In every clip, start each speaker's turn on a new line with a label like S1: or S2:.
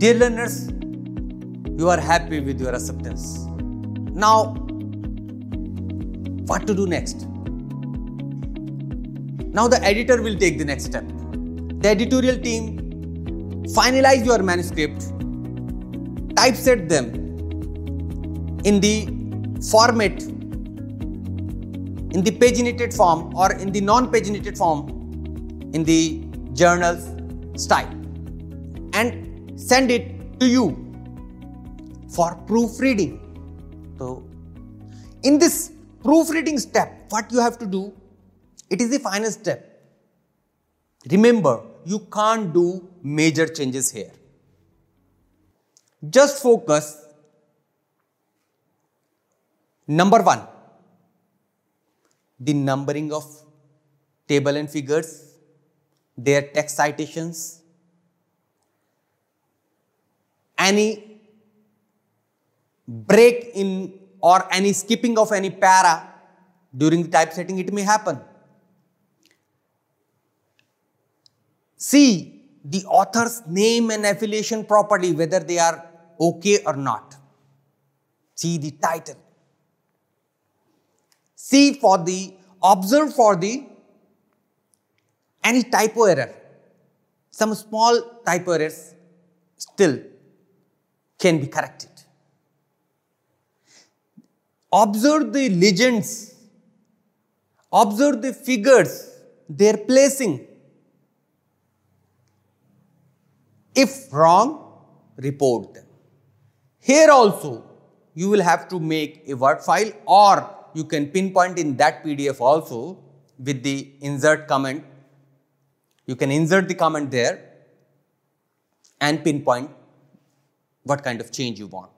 S1: Dear learners, you are happy with your acceptance. Now, what to do next? Now the editor will take the next step. The editorial team finalize your manuscript, typeset them in the format, in the paginated form or in the non-paginated form in the journal's style, and send it to you for proofreading. So, in this proofreading step, what you have to do, it is the final step. Remember, you can't do major changes here. Just focus. Number 1, the numbering of table and figures, their text citations, any break in or any skipping of any para during the typesetting, it may happen. See the author's name and affiliation properly, whether they are okay or not. See the title. Observe for the any typo error. Some small typo errors still can be corrected. Observe the legends. Observe the figures, their placing. If wrong, report them. Here also, you will have to make a Word file, or you can pinpoint in that PDF also with the insert comment. You can insert the comment there and pinpoint what kind of change you want.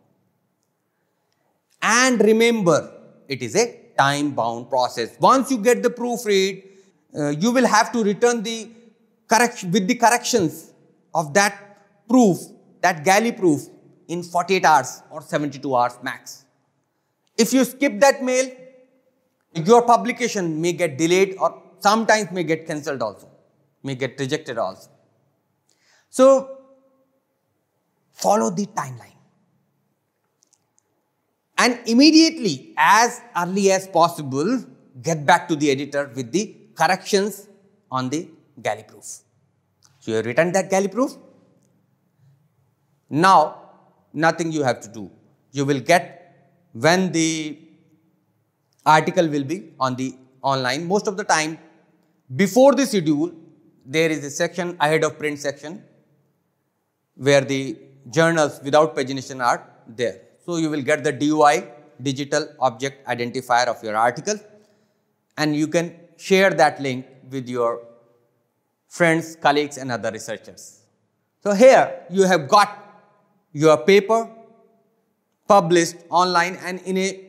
S1: And remember, it is a time-bound process. Once you get the proofread, you will have to return the correction with the corrections of that proof, that galley proof, in 48 hours or 72 hours max. If you skip that mail, your publication may get delayed or sometimes may get cancelled also, may get rejected also. So, follow the timeline. And immediately, as early as possible, get back to the editor with the corrections on the galley proof. So, you have written that galley proof. Now, nothing you have to do. You will get when the article will be on the online. Most of the time, before the schedule, there is a section ahead of print section where the journals without pagination are there. So, you will get the DOI, Digital Object Identifier of your article, and you can share that link with your friends, colleagues and other researchers. So, here you have got your paper published online, and in a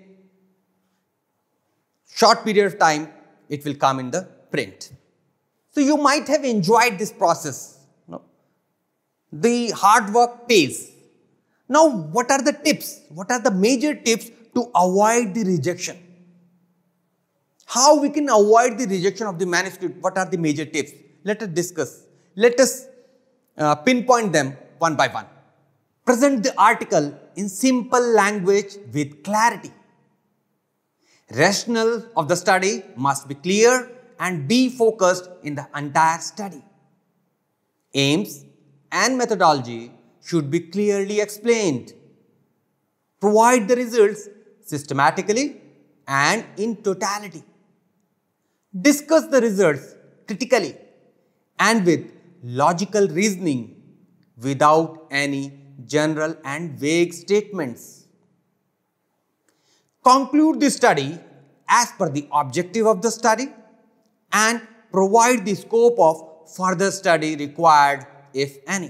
S1: short period of time, it will come in the print. So, you might have enjoyed this process. The hard work pays. Now, what are the tips? What are the major tips to avoid the rejection? How we can avoid the rejection of the manuscript? What are the major tips? Let us discuss. Let us pinpoint them one by one. Present the article in simple language with clarity. Rationale of the study must be clear and be focused in the entire study. Aims and methodology should be clearly explained. Provide the results systematically and in totality. Discuss the results critically and with logical reasoning without any general and vague statements. Conclude the study as per the objective of the study and provide the scope of further study required, if any.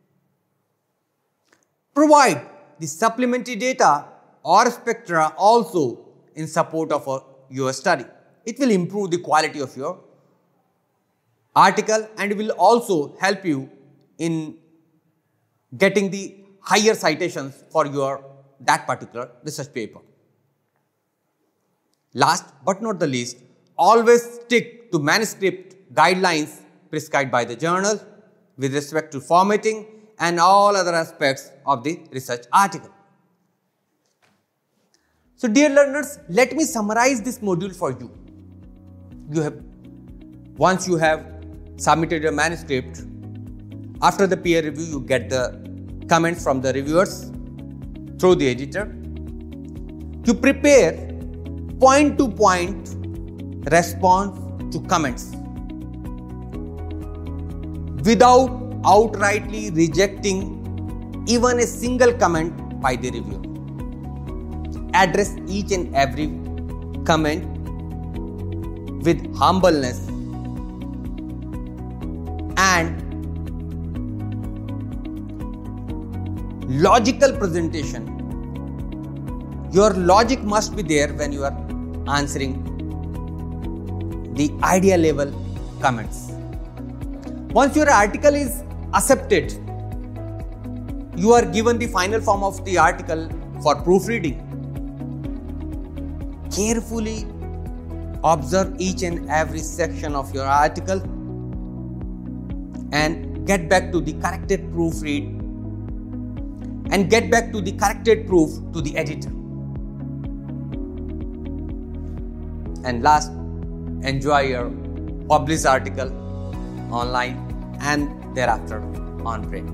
S1: Provide the supplementary data or spectra also in support of your study. It will improve the quality of your article and will also help you in getting the higher citations for that particular research paper. Last but not the least, always stick to manuscript guidelines prescribed by the journal with respect to formatting and all other aspects of the research article. So dear learners, let me summarize this module for you. Once you have submitted your manuscript, after the peer review, you get the comments from the reviewers through the editor. You prepare point-to-point response to comments without outrightly rejecting even a single comment by the reviewer. Address each and every comment with humbleness and logical presentation. Your logic must be there when you are answering the idea level comments. Once your article is accepted, you are given the final form of the article for proofreading. Carefully observe each and every section of your article and get back to the corrected proofread and get back to the corrected proof to the editor. And last, enjoy your published article online and thereafter on print.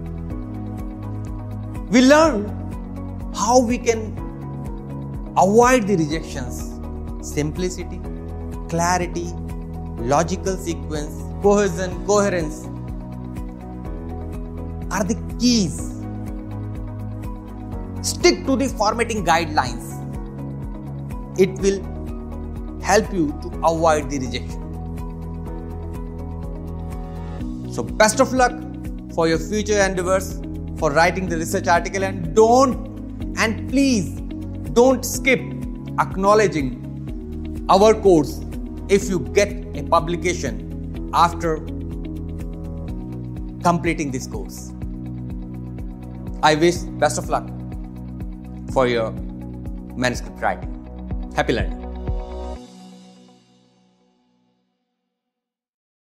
S1: We learned how we can avoid the rejections. Simplicity, clarity, logical sequence, cohesion, coherence are the keys. Stick to the formatting guidelines. It will help you to avoid the rejection. So best of luck for your future endeavors for writing the research article, and please don't skip acknowledging our course if you get a publication after completing this course. I wish best of luck for your manuscript writing. Happy learning.